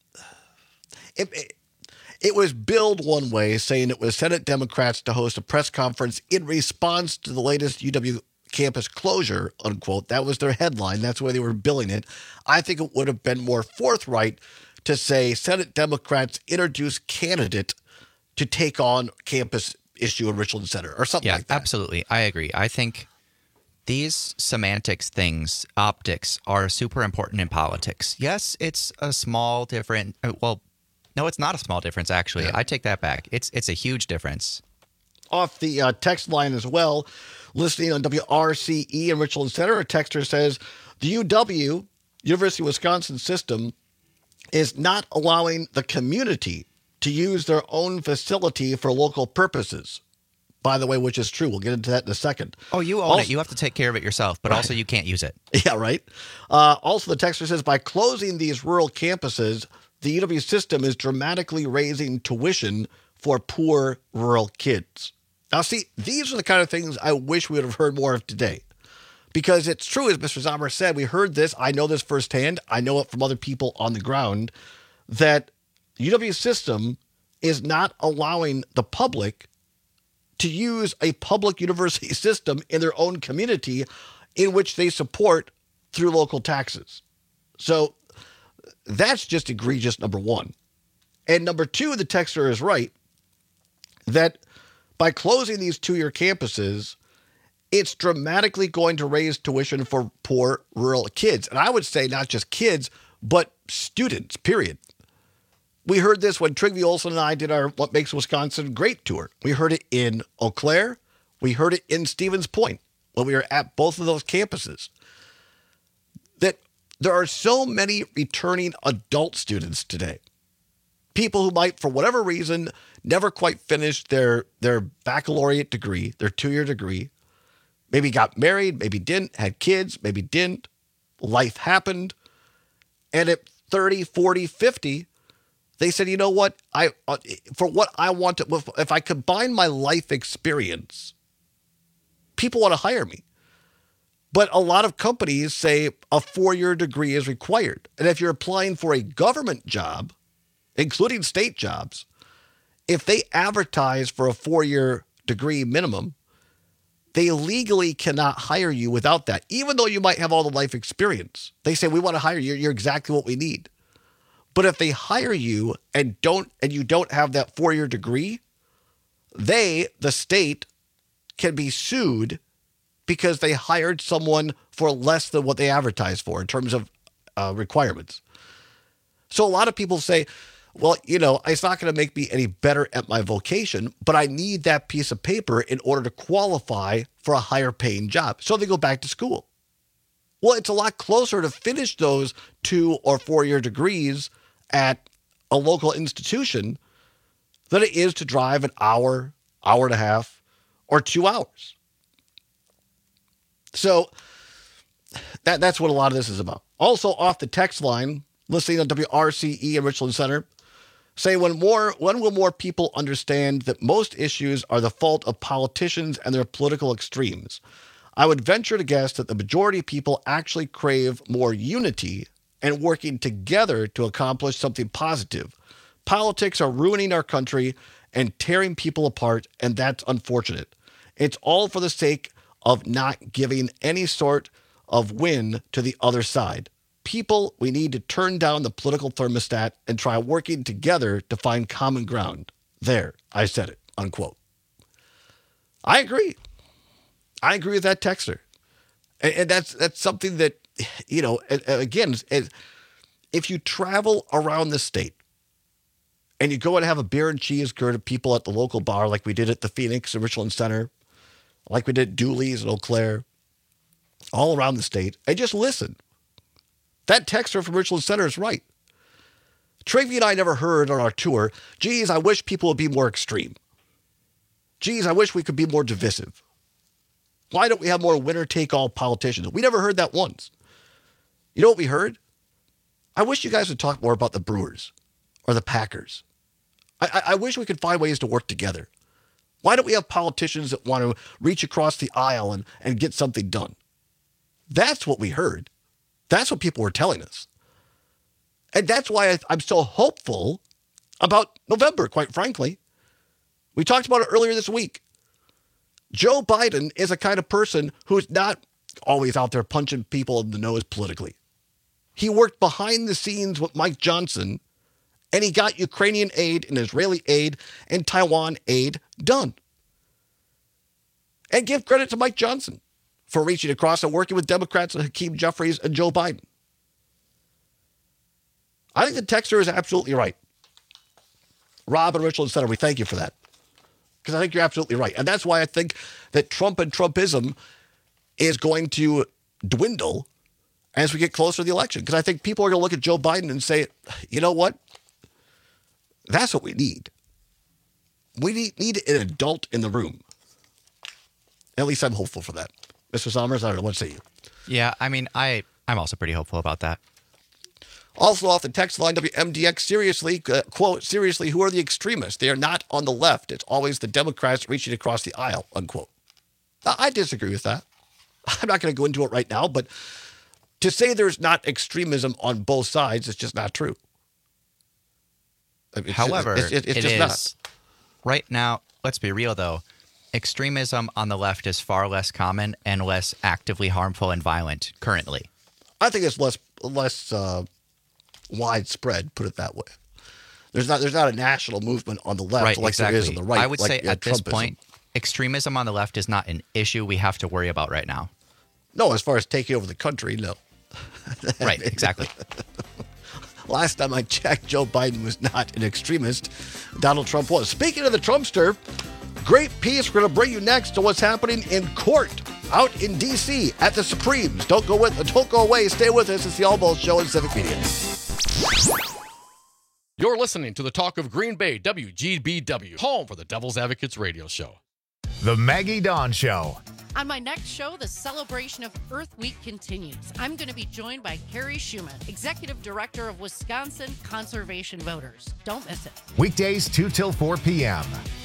It, it, It was billed one way, saying it was Senate Democrats to host a press conference in response to the latest U W campus closure, unquote. That was their headline. That's the way they were billing it. I think it would have been more forthright to say Senate Democrats introduce candidate to take on campus issue in Richland Center or something yeah, like that. Absolutely. I agree. I think these semantics things, optics, are super important in politics. Yes, it's a small different, well, no, it's not a small difference, actually. Yeah. I take that back. It's it's a huge difference. Off the uh, text line as well, listening on W R C E in Richland Center, a texter says, the U W, University of Wisconsin system, is not allowing the community to use their own facility for local purposes. By the way, which is true. We'll get into that in a second. Oh, you own also, it. You have to take care of it yourself, but right. also you can't use it. Yeah, right. Uh, also, the texter says, by closing these rural campuses, the U W system is dramatically raising tuition for poor rural kids. Now, see, these are the kind of things I wish we would have heard more of today. Because it's true, as Mister Sommer said, we heard this. I know this firsthand. I know it from other people on the ground, that the U W system is not allowing the public to use a public university system in their own community in which they support through local taxes. So that's just egregious, number one. And number two, the texter is right that by closing these two-year campuses, it's dramatically going to raise tuition for poor rural kids. And I would say not just kids, but students, period. We heard this when Trigby Olson and I did our What Makes Wisconsin Great tour. We heard it in Eau Claire. We heard it in Stevens Point when we were at both of those campuses. That there are so many returning adult students today. People who might, for whatever reason, never quite finished their, their baccalaureate degree, their two-year degree. Maybe got married, maybe didn't, had kids, maybe didn't. life happened. And at thirty, forty, fifty, they said, you know what? I uh, for what I want to, if I combine my life experience, people want to hire me. But a lot of companies say a four-year degree is required. And if you're applying for a government job, including state jobs, if they advertise for a four-year degree minimum, they legally cannot hire you without that, even though you might have all the life experience. They say, we want to hire you. You're exactly what we need. But if they hire you and don't and you don't have that four-year degree, they, the state, can be sued because they hired someone for less than what they advertised for in terms of uh, requirements. So a lot of people say, well, you know, it's not going to make me any better at my vocation, but I need that piece of paper in order to qualify for a higher paying job. So they go back to school. Well, it's a lot closer to finish those two or four-year degrees at a local institution than it is to drive an hour, hour and a half, or two hours. So that that's what a lot of this is about. Also, off the text line, listening on W R C E in Richland Center, say when more when will more people understand that most issues are the fault of politicians and their political extremes? I would venture to guess that the majority of people actually crave more unity and working together to accomplish something positive. Politics are ruining our country and tearing people apart, and that's unfortunate. It's all for the sake of not giving any sort of win to the other side. People, we need to turn down the political thermostat and try working together to find common ground. There, I said it, unquote. I agree. I agree with that texter. And, and that's that's something that, you know, again, if you travel around the state and you go and have a beer and cheese curd of people at the local bar like we did at the Phoenix and Richland Center, like we did at Dooley's and Eau Claire, all around the state, and just listen. That texter from Richland Center is right. Tracy and I never heard on our tour, geez, I wish people would be more extreme. Geez, I wish we could be more divisive. Why don't we have more winner-take-all politicians? We never heard that once. You know what we heard? I wish you guys would talk more about the Brewers or the Packers. I, I, I wish we could find ways to work together. Why don't we have politicians that want to reach across the aisle and, and get something done? That's what we heard. That's what people were telling us. And that's why I, I'm so hopeful about November, quite frankly. We talked about it earlier this week. Joe Biden is a kind of person who's not always out there punching people in the nose politically. He worked behind the scenes with Mike Johnson, and he got Ukrainian aid and Israeli aid and Taiwan aid done. And give credit to Mike Johnson for reaching across and working with Democrats and Hakeem Jeffries and Joe Biden. I think the texter is absolutely right. Rob and Richland Center, we thank you for that. Because I think you're absolutely right. And that's why I think that Trump and Trumpism is going to dwindle as we get closer to the election. Because I think people are going to look at Joe Biden and say, you know what? That's what we need. We need, need an adult in the room. At least I'm hopeful for that. Mister Sommers, I don't know. What say you? Yeah, I mean, I, I'm also pretty hopeful about that. Also off the text line, W M D X, seriously, uh, quote, seriously, who are the extremists? They are not on the left. It's always the Democrats reaching across the aisle, unquote. Now, I disagree with that. I'm not going to go into it right now, but to say there's not extremism on both sides is just not true. It's, However, it's, it's, it's it just is, not. Right now, let's be real, though. Extremism on the left is far less common and less actively harmful and violent currently. I think it's less less uh, widespread, put it that way. There's not there's not a national movement on the left right, like exactly. there is on the right. I would like, say yeah, at this Trumpism. point, extremism on the left is not an issue we have to worry about right now. No, as far as taking over the country, no. Right, exactly. Last time I checked, Joe Biden was not an extremist. Donald Trump was. Speaking of the Trumpster, great piece we're going to bring you next to what's happening in court out in D C at the Supremes. Don't go with, don't go away. Stay with us. It's the All Balls Show in Civic Media. You're listening to the Talk of Green Bay, W G B W, home for the Devil's Advocates radio show. The Maggie Dawn Show. On my next show, the celebration of Earth Week continues. I'm going to be joined by Carrie Schumann, Executive Director of Wisconsin Conservation Voters. Don't miss it. Weekdays two till four p.m.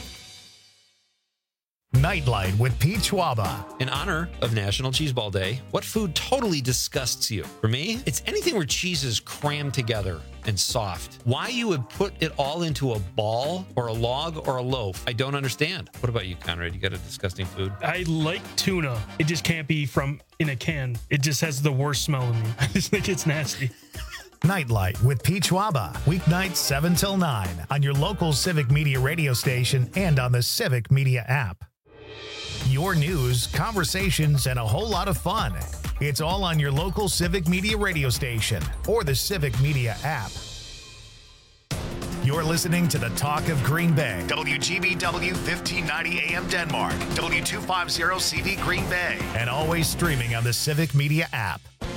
Nightlight with Pete Schwaba. In honor of National Cheeseball Day, what food totally disgusts you? For me, it's anything where cheese is crammed together and soft. Why you would put it all into a ball or a log or a loaf, I don't understand. What about you, Conrad? You got a disgusting food? I like tuna. It just can't be from in a can. It just has the worst smell in me. I just think it's nasty. Nightlight with Pete Schwaba. Weeknights seven till nine on your local Civic Media radio station and on the Civic Media app. Your news, conversations, and a whole lot of fun. It's all on your local Civic Media radio station or the Civic Media app. You're listening to the Talk of Green Bay. W G B W fifteen ninety A M Denmark. W two fifty C V Green Bay. And always streaming on the Civic Media app.